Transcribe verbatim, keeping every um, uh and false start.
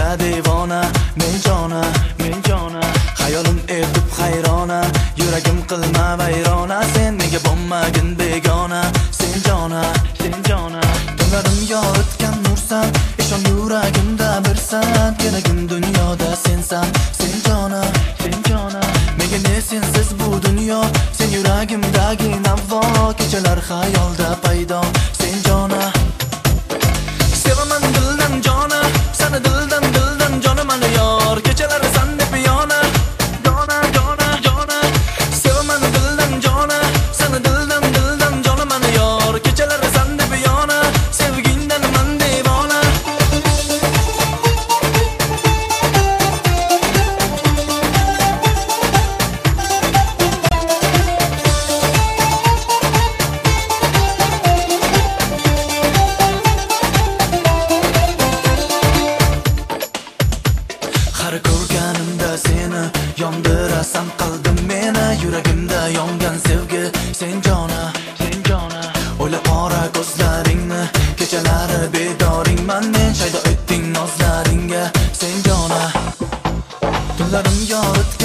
menga devona, men jona, men jona. Hayolim etib hayrona, yuragim qilma vayrona. Sen menga bo'lmagin begona, sen jona, sen jona. Tunlarim yoritgan nursan, ishon yuragimda birsan. Keragim dunyoda sensan, sen jona, sen jona. Menga ne sensiz bu dunyo, sen yuragimdagi navo. Kechalar xayolda paydo, sen jona. Sevaman dildan jona, seni dildan dildan jonaman yor. Kechalar san deb yona, jona, jona, jona. Sevaman dildan jona, seni dildan dildan jonaman yor. Kechalar san deb yona, sevgindan man devona. Har ko'rganimda seni yondirasan qalbim meni. Yuragimda yongan sevgi sen jona, sen jona. O'yla qora ko'zlaringni, kechalari bedoringman men. Shaydo etding nozlaringga sen jona. Tunlarim yorit